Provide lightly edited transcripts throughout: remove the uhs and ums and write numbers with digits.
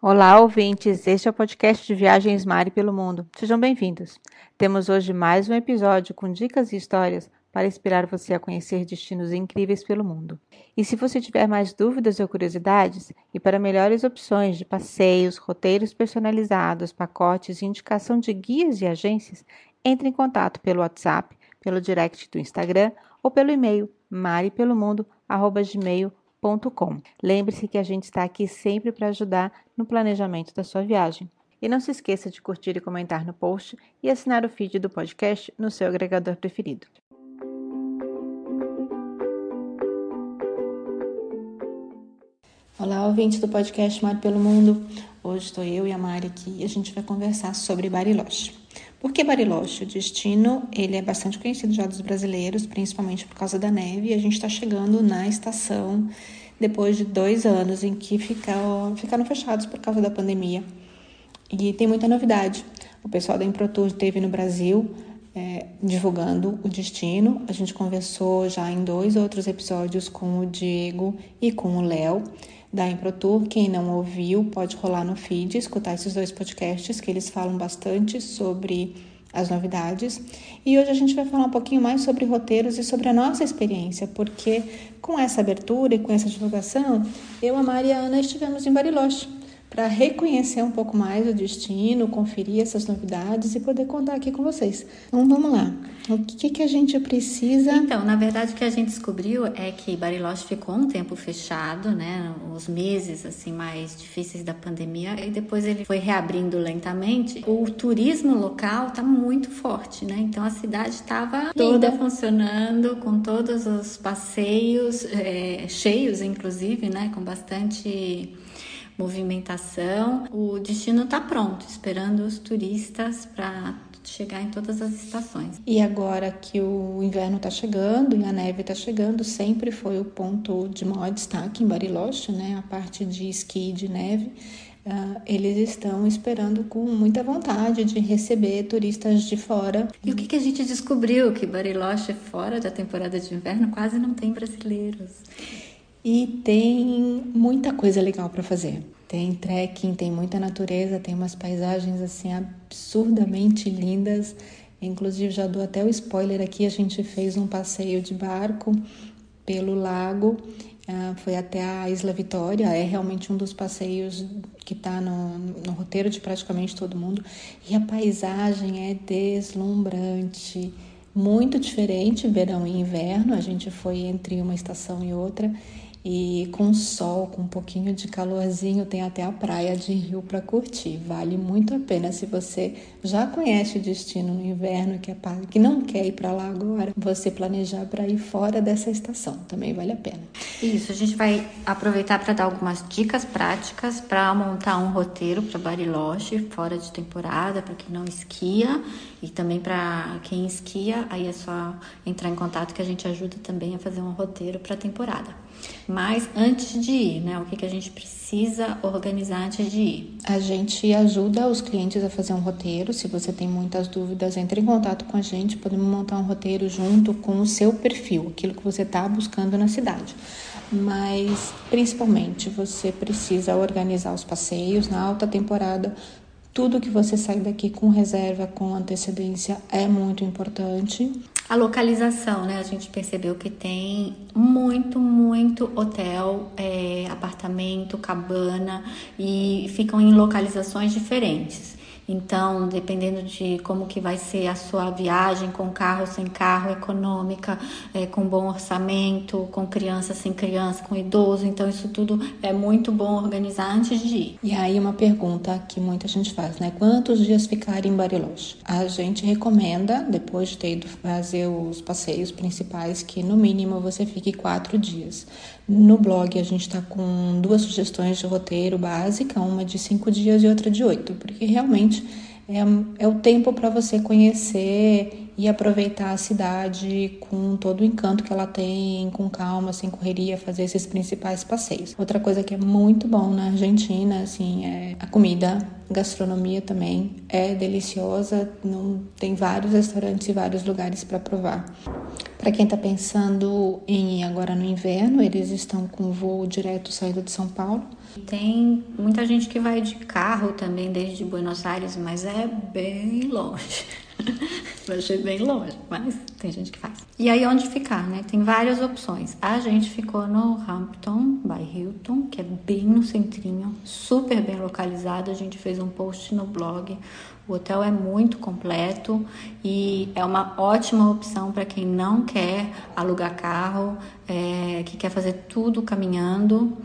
Olá, ouvintes! Este é o podcast de Viagens Mari pelo Mundo. Sejam bem-vindos. Temos hoje mais um episódio com dicas e histórias para inspirar você a conhecer destinos incríveis pelo mundo. E se você tiver mais dúvidas ou curiosidades, e para melhores opções de passeios, roteiros personalizados, pacotes e indicação de guias e agências, entre em contato pelo WhatsApp, pelo direct do Instagram ou pelo e-mail maripelomundo@gmail.com. Lembre-se que a gente está aqui sempre para ajudar no planejamento da sua viagem. E não se esqueça de curtir e comentar no post e assinar o feed do podcast no seu agregador preferido. Olá, ouvintes do podcast Mari pelo Mundo. Hoje estou eu e a Mari aqui e a gente vai conversar sobre Bariloche. Por que Bariloche? O destino ele é bastante conhecido já dos brasileiros, principalmente por causa da neve, e a gente está chegando na estação depois de 2 anos em que ficaram fechados por causa da pandemia. E tem muita novidade. O pessoal da Improtour esteve no Brasil divulgando o destino. A gente conversou já em 2 outros episódios com o Diego e com o Léo da Improtour. Quem não ouviu pode rolar no feed, escutar esses 2 podcasts que eles falam bastante sobre as novidades. E hoje a gente vai falar um pouquinho mais sobre roteiros e sobre a nossa experiência, porque com essa abertura e com essa divulgação, eu, a Mari e a Ana estivemos em Bariloche para reconhecer um pouco mais o destino, conferir essas novidades e poder contar aqui com vocês. Então vamos lá, o que a gente precisa? Então, na verdade, o que a gente descobriu é que Bariloche ficou um tempo fechado, né, os meses assim mais difíceis da pandemia, e depois ele foi reabrindo lentamente. O turismo local está muito forte, né, então a cidade estava toda funcionando, com todos os passeios cheios, inclusive, né, com bastante movimentação. O destino está pronto, esperando os turistas para chegar em todas as estações. E agora que o inverno está chegando e a neve está chegando, sempre foi o ponto de maior destaque em Bariloche, né? A parte de esqui e de neve. Eles estão esperando com muita vontade de receber turistas de fora. E o que a gente descobriu? Que Bariloche, fora da temporada de inverno, quase não tem brasileiros. E tem muita coisa legal para fazer. Tem trekking, tem muita natureza, tem umas paisagens assim absurdamente lindas. Inclusive, já dou até o spoiler aqui, a gente fez um passeio de barco pelo lago, foi até a Isla Vitória. É realmente um dos passeios que está no roteiro de praticamente todo mundo. E a paisagem é deslumbrante, muito diferente verão e inverno. A gente foi entre uma estação e outra. E com sol, com um pouquinho de calorzinho, tem até a praia de Rio para curtir. Vale muito a pena. Se você já conhece o destino no inverno, que não quer ir para lá agora, você planejar para ir fora dessa estação. Também vale a pena. Isso, a gente vai aproveitar para dar algumas dicas práticas para montar um roteiro para Bariloche, fora de temporada, para quem não esquia. E também para quem esquia, aí é só entrar em contato que a gente ajuda também a fazer um roteiro para a temporada. Mas antes de ir, né? O que a gente precisa organizar antes de ir? A gente ajuda os clientes a fazer um roteiro. Se você tem muitas dúvidas, entre em contato com a gente. Podemos montar um roteiro junto com o seu perfil, aquilo que você está buscando na cidade. Mas, principalmente, você precisa organizar os passeios na alta temporada. Tudo que você sai daqui com reserva, com antecedência, é muito importante. A localização, né? A gente percebeu que tem muito hotel, apartamento, cabana, e ficam em localizações diferentes. Então, dependendo de como que vai ser a sua viagem, com carro, sem carro, econômica, com bom orçamento, com criança, sem criança, com idoso. Então, isso tudo é muito bom organizar antes de ir. E aí, uma pergunta que muita gente faz, né? Quantos dias ficar em Bariloche? A gente recomenda, depois de ter ido fazer os passeios principais, que no mínimo você fique 4 dias. No blog, a gente está com 2 sugestões de roteiro básica, uma de 5 dias e outra de 8, porque realmente é o tempo para você conhecer e aproveitar a cidade com todo o encanto que ela tem, com calma, sem correria, fazer esses principais passeios. Outra coisa que é muito bom na Argentina, assim, é a comida, a gastronomia também é deliciosa, tem vários restaurantes e vários lugares para provar. Para quem está pensando em ir agora no inverno, eles estão com voo direto saindo de São Paulo. Tem muita gente que vai de carro também desde Buenos Aires, mas é bem longe. Eu achei bem longe, mas tem gente que faz. E aí onde ficar, né? Tem várias opções. A gente ficou no Hampton by Hilton, que é bem no centrinho, super bem localizado. A gente fez um post no blog. O hotel é muito completo e é uma ótima opção para quem não quer alugar carro, que quer fazer tudo caminhando.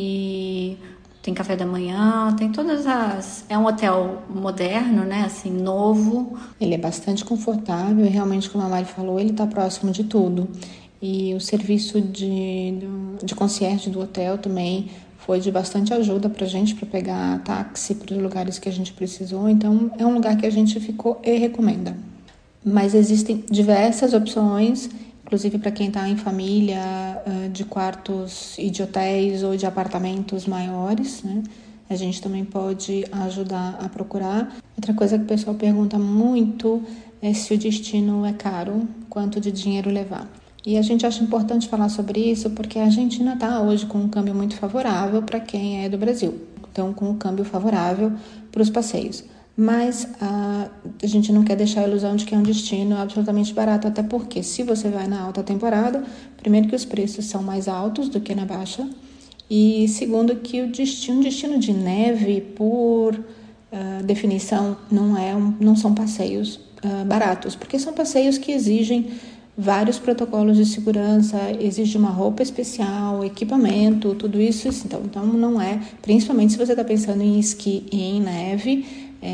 E tem café da manhã, tem todas as... É um hotel moderno, né? Assim, novo. Ele é bastante confortável e realmente, como a Mari falou, ele está próximo de tudo. E o serviço de concierge do hotel também foi de bastante ajuda pra gente, para pegar táxi para os lugares que a gente precisou. Então, é um lugar que a gente ficou e recomenda. Mas existem diversas opções, inclusive para quem está em família, de quartos e de hotéis ou de apartamentos maiores, né? A gente também pode ajudar a procurar. Outra coisa que o pessoal pergunta muito é se o destino é caro, quanto de dinheiro levar. E a gente acha importante falar sobre isso porque a Argentina está hoje com um câmbio muito favorável para quem é do Brasil. Então, com um câmbio favorável para os passeios. Mas a gente não quer deixar a ilusão de que é um destino absolutamente barato, até porque se você vai na alta temporada, primeiro que os preços são mais altos do que na baixa, e segundo que um destino de neve, por definição, não são passeios baratos, porque são passeios que exigem vários protocolos de segurança, exige uma roupa especial, equipamento, tudo isso. Então não é, principalmente se você está pensando em esqui e em neve,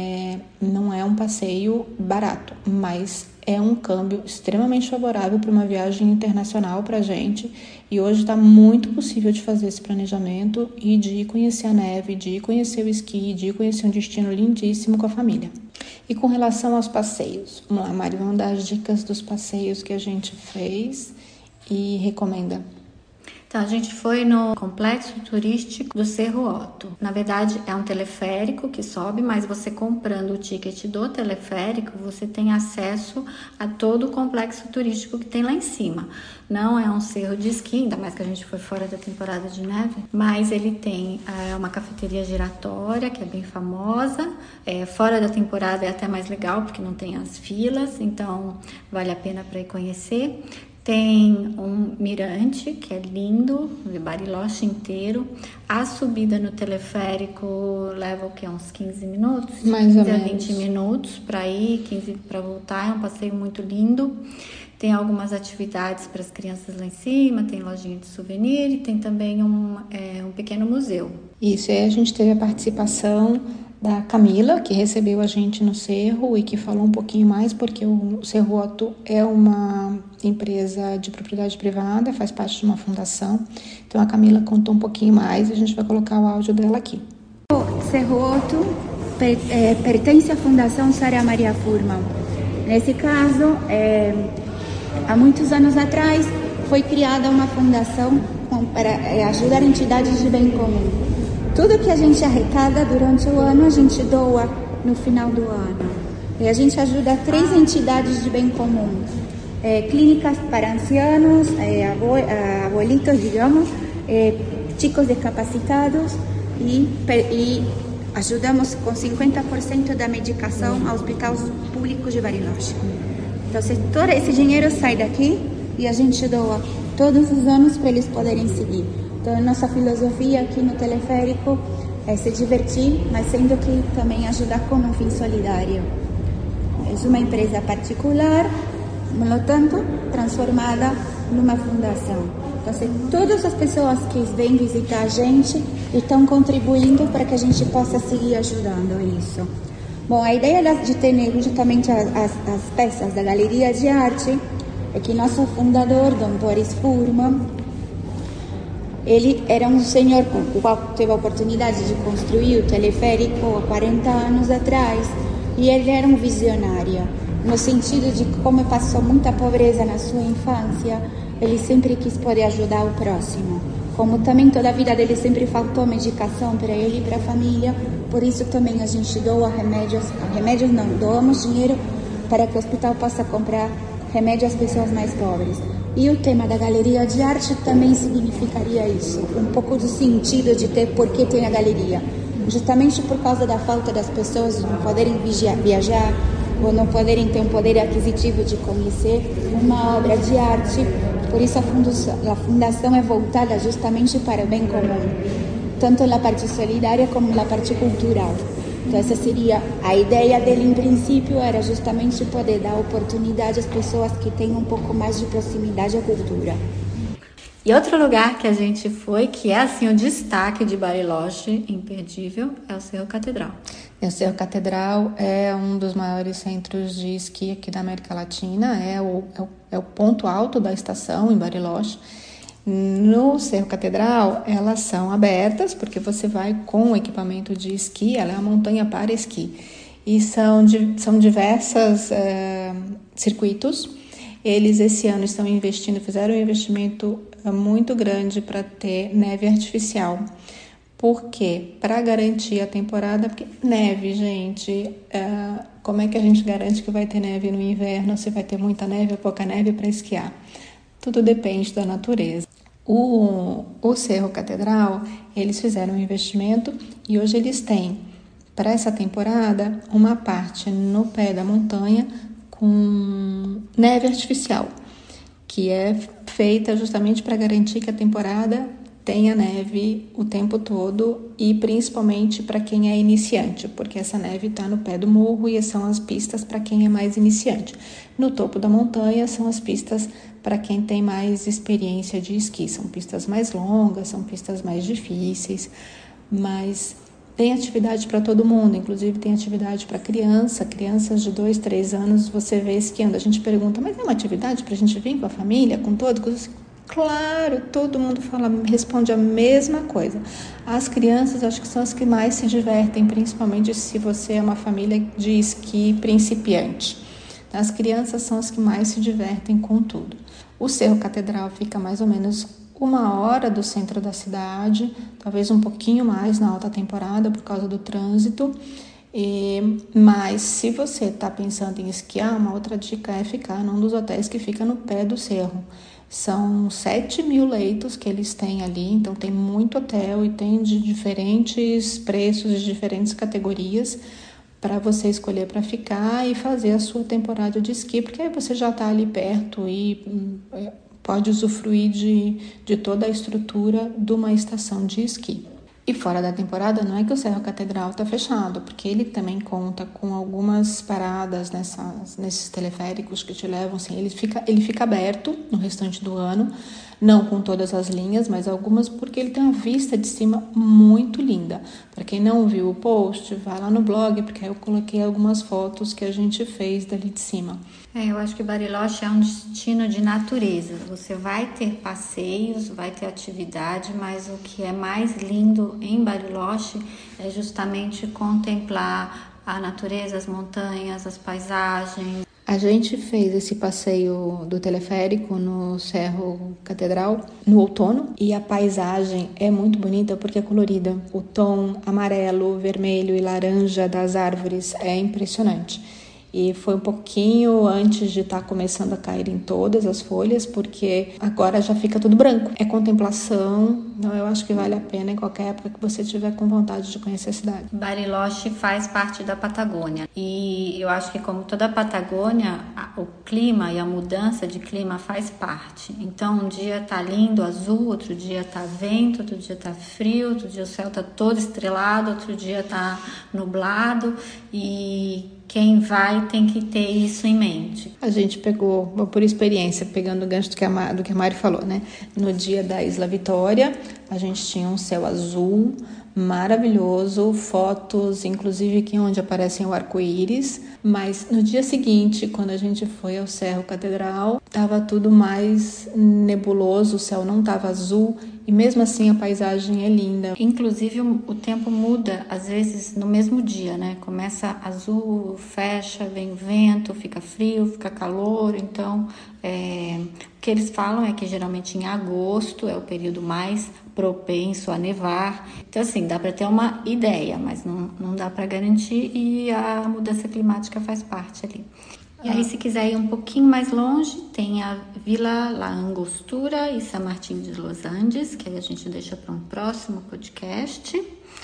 não é um passeio barato, mas é um câmbio extremamente favorável para uma viagem internacional para a gente. E hoje está muito possível de fazer esse planejamento e de ir conhecer a neve, de ir conhecer o esqui, de ir conhecer um destino lindíssimo com a família. E com relação aos passeios, vamos lá, Mari, vamos dar as dicas dos passeios que a gente fez e recomenda. Então, a gente foi no complexo turístico do Cerro Otto. Na verdade, é um teleférico que sobe, mas você comprando o ticket do teleférico, você tem acesso a todo o complexo turístico que tem lá em cima. Não é um cerro de esqui, ainda mais que a gente foi fora da temporada de neve, mas ele tem uma cafeteria giratória, que é bem famosa. Fora da temporada é até mais legal, porque não tem as filas, então vale a pena para ir conhecer. Tem um mirante, que é lindo, de Bariloche inteiro. A subida no teleférico leva uns 15 minutos? Mais ou menos. 20 minutos para ir, 15 para voltar. É um passeio muito lindo. Tem algumas atividades para as crianças lá em cima, tem lojinha de souvenir e tem também um pequeno museu. Isso, aí a gente teve a participação da Camila, que recebeu a gente no Cerro e que falou um pouquinho mais, porque o Cerro Otto é uma empresa de propriedade privada, faz parte de uma fundação. Então a Camila contou um pouquinho mais e a gente vai colocar o áudio dela aqui. O Cerro Otto pertence à Fundação Sara Maria Furman. Nesse caso, há muitos anos atrás, foi criada uma fundação para ajudar entidades de bem comum. Tudo que a gente arrecada durante o ano, a gente doa no final do ano. E a gente ajuda 3 entidades de bem comum. Clínicas para ancianos, abuelitos, digamos, chicos discapacitados e ajudamos com 50% da medicação aos hospitais públicos de Bariloche. Então, todo esse dinheiro sai daqui e a gente doa todos os anos para eles poderem seguir. Então, nossa filosofia aqui no teleférico é se divertir, mas sendo que também ajudar com um fim solidário. É uma empresa particular, no tanto, transformada numa fundação. Então, todas as pessoas que vêm visitar a gente estão contribuindo para que a gente possa seguir ajudando isso. Bom, a ideia de ter justamente as peças da Galeria de Arte é que nosso fundador, Dom Boris Furman, ele era um senhor com o qual teve a oportunidade de construir o teleférico há 40 anos atrás e ele era um visionário. no sentido de como passou muita pobreza na sua infância, ele sempre quis poder ajudar o próximo. Como também toda a vida dele sempre faltou medicação para ele e para a família, por isso também a gente doa remédios não, doamos dinheiro para que o hospital possa comprar remédio às pessoas mais pobres. E o tema da galeria de arte também significaria isso, um pouco do sentido de ter por que tem a galeria. Justamente por causa da falta das pessoas de não poderem viajar ou não poderem ter um poder aquisitivo de conhecer uma obra de arte. Por isso a fundação é voltada justamente para o bem comum, tanto na parte solidária como na parte cultural. Então essa seria a ideia dele em princípio, era justamente poder dar oportunidade às pessoas que têm um pouco mais de proximidade à cultura. E outro lugar que a gente foi, que é assim o destaque de Bariloche, imperdível, é o Cerro Catedral. O Cerro Catedral é um dos maiores centros de esqui aqui da América Latina, é o ponto alto da estação em Bariloche. No Cerro Catedral, elas são abertas, porque você vai com o equipamento de esqui, ela é uma montanha para esqui. E são diversos circuitos. Eles esse ano estão fizeram um investimento muito grande para ter neve artificial. Por quê? Para garantir a temporada, porque neve, gente, como é que a gente garante que vai ter neve no inverno, se vai ter muita neve ou pouca neve para esquiar? Tudo depende da natureza. O Cerro Catedral, eles fizeram um investimento e hoje eles têm, para essa temporada, uma parte no pé da montanha com neve artificial, que é feita justamente para garantir que a temporada tenha neve o tempo todo e principalmente para quem é iniciante, porque essa neve está no pé do morro e são as pistas para quem é mais iniciante. No topo da montanha são as pistas para quem tem mais experiência de esqui, são pistas mais longas, são pistas mais difíceis, mas tem atividade para todo mundo, inclusive tem atividade para crianças de 2, 3 anos, você vê esquiando. A gente pergunta, mas é uma atividade para a gente vir com a família, com todos? Claro, todo mundo responde a mesma coisa. As crianças acho que são as que mais se divertem, principalmente se você é uma família de esqui principiante. As crianças são as que mais se divertem com tudo. O Cerro Catedral fica mais ou menos 1 hora do centro da cidade, talvez um pouquinho mais na alta temporada por causa do trânsito. Mas se você está pensando em esquiar, uma outra dica é ficar num dos hotéis que fica no pé do cerro. São 7.000 leitos que eles têm ali, então tem muito hotel e tem de diferentes preços, de diferentes categorias para você escolher para ficar e fazer a sua temporada de esqui, porque aí você já está ali perto e pode usufruir de toda a estrutura de uma estação de esqui. E fora da temporada, não é que o Cerro Catedral está fechado, porque ele também conta com algumas paradas nesses teleféricos que te levam, assim, ele fica aberto no restante do ano, não com todas as linhas, mas algumas, porque ele tem uma vista de cima muito linda. Para quem não viu o post, vai lá no blog, porque aí eu coloquei algumas fotos que a gente fez dali de cima. Eu acho que Bariloche é um destino de natureza. Você vai ter passeios, vai ter atividade, mas o que é mais lindo em Bariloche é justamente contemplar a natureza, as montanhas, as paisagens. A gente fez esse passeio do teleférico no Cerro Catedral no outono e a paisagem é muito bonita porque é colorida. O tom amarelo, vermelho e laranja das árvores é impressionante. E foi um pouquinho antes de estar começando a cair em todas as folhas, porque agora já fica tudo branco. É contemplação, então eu acho que vale a pena em qualquer época que você tiver com vontade de conhecer a cidade. Bariloche faz parte da Patagônia e eu acho que como toda a Patagônia, o clima e a mudança de clima faz parte. Então um dia tá lindo, azul, outro dia tá vento, outro dia tá frio, outro dia o céu tá todo estrelado, outro dia tá nublado e quem vai tem que ter isso em mente. A gente pegou, por experiência, pegando o gancho do que a Mari falou, né? No dia da Isla Vitória, a gente tinha um céu azul, maravilhoso, fotos, inclusive aqui onde aparecem o arco-íris, mas no dia seguinte, quando a gente foi ao Cerro Catedral, estava tudo mais nebuloso, o céu não estava azul, e mesmo assim a paisagem é linda. Inclusive o tempo muda, às vezes no mesmo dia, né? Começa azul, fecha, vem vento, fica frio, fica calor, então o que eles falam é que geralmente em agosto é o período mais propenso a nevar. Então assim, dá para ter uma ideia, mas não dá para garantir, e a mudança climática faz parte ali. E aí, se quiser ir um pouquinho mais longe, tem a Vila La Angostura e San Martín de los Andes, que aí a gente deixa para um próximo podcast.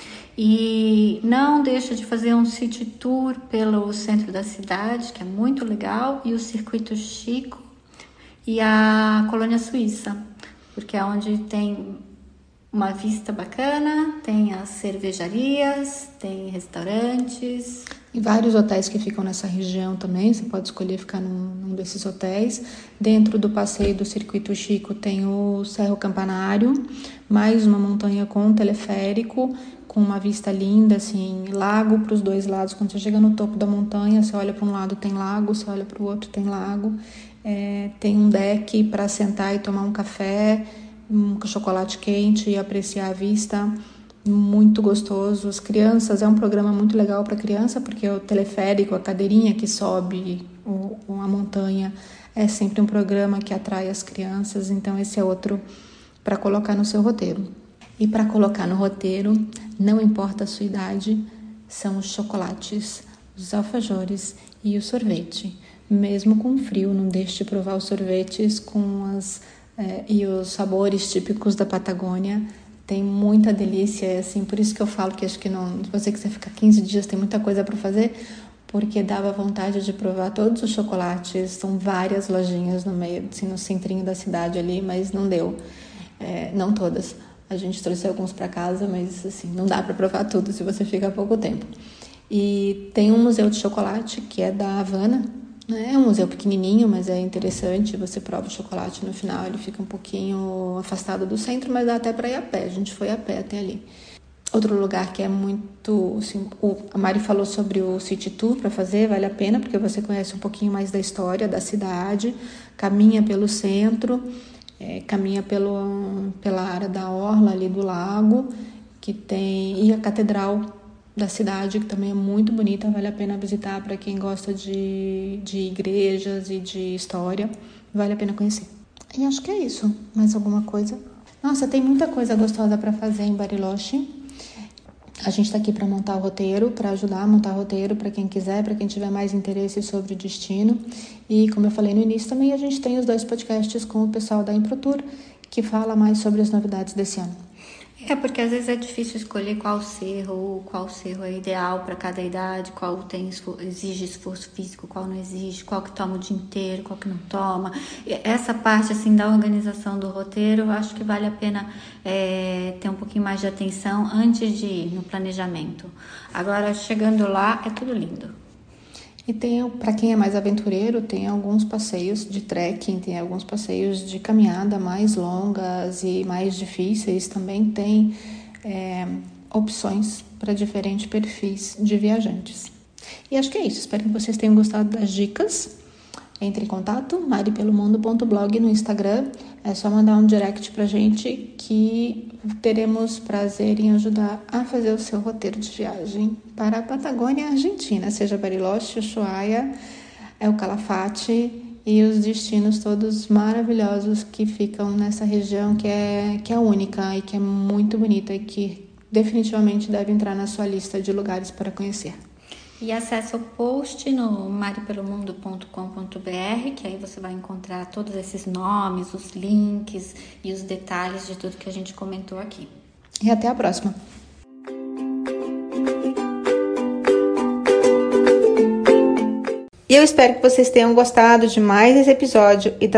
E não deixa de fazer um city tour pelo centro da cidade, que é muito legal, e o Circuito Chico e a Colônia Suíça, porque é onde tem uma vista bacana, tem as cervejarias, tem restaurantes. E vários hotéis que ficam nessa região também, você pode escolher ficar num desses hotéis. Dentro do passeio do Circuito Chico tem o Cerro Campanário, mais uma montanha com teleférico, com uma vista linda, assim, lago para os dois lados. Quando você chega no topo da montanha, você olha para um lado tem lago, você olha para o outro tem lago. Tem um deck para sentar e tomar um café, um chocolate quente e apreciar a vista. Muito gostoso. As crianças, é um programa muito legal para criança, porque o teleférico, a cadeirinha que sobe a montanha, é sempre um programa que atrai as crianças, então esse é outro para colocar no seu roteiro. E para colocar no roteiro, não importa a sua idade, são os chocolates, os alfajores e o sorvete. Mesmo com frio, não deixe de provar os sorvetes e os sabores típicos da Patagônia. Tem muita delícia, assim, por isso que eu falo que acho que não, se você quiser ficar 15 dias, tem muita coisa para fazer, porque dava vontade de provar todos os chocolates. São várias lojinhas no meio, assim, no centrinho da cidade ali, mas não deu, não todas. A gente trouxe alguns para casa, mas assim, não dá para provar tudo se você fica pouco tempo. E tem um museu de chocolate que é da Havana. É um museu pequenininho, mas é interessante. Você prova o chocolate no final, ele fica um pouquinho afastado do centro, mas dá até para ir a pé. A gente foi a pé até ali. Outro lugar que é muito... Assim, a Mari falou sobre o City Tour para fazer, vale a pena, porque você conhece um pouquinho mais da história da cidade, caminha pelo centro, caminha pela área da orla ali do lago, e a catedral da cidade, que também é muito bonita, vale a pena visitar para quem gosta de igrejas e de história, vale a pena conhecer. E acho que é isso. Mais alguma coisa? Nossa, tem muita coisa gostosa para fazer em Bariloche. A gente está aqui para montar o roteiro, para ajudar a montar o roteiro para quem quiser, para quem tiver mais interesse sobre o destino. E como eu falei no início, também a gente tem os 2 podcasts com o pessoal da ImproTour, que fala mais sobre as novidades desse ano. Porque às vezes é difícil escolher qual cerro é ideal para cada idade, qual exige esforço físico, qual não exige, qual que toma o dia inteiro, qual que não toma. Essa parte assim da organização do roteiro, eu acho que vale a pena ter um pouquinho mais de atenção antes de ir no planejamento. Agora, chegando lá, é tudo lindo. E para quem é mais aventureiro, tem alguns passeios de trekking, tem alguns passeios de caminhada mais longas e mais difíceis. Também tem opções para diferentes perfis de viajantes. E acho que é isso. Espero que vocês tenham gostado das dicas. Entre em contato, maripelomundo.blog no Instagram. É só mandar um direct pra gente que teremos prazer em ajudar a fazer o seu roteiro de viagem para a Patagônia Argentina, seja Bariloche, Ushuaia, El Calafate e os destinos todos maravilhosos que ficam nessa região que é única e que é muito bonita e que definitivamente deve entrar na sua lista de lugares para conhecer. E acesse o post no maripelomundo.com.br, que aí você vai encontrar todos esses nomes, os links e os detalhes de tudo que a gente comentou aqui. E até a próxima! E eu espero que vocês tenham gostado de mais esse episódio e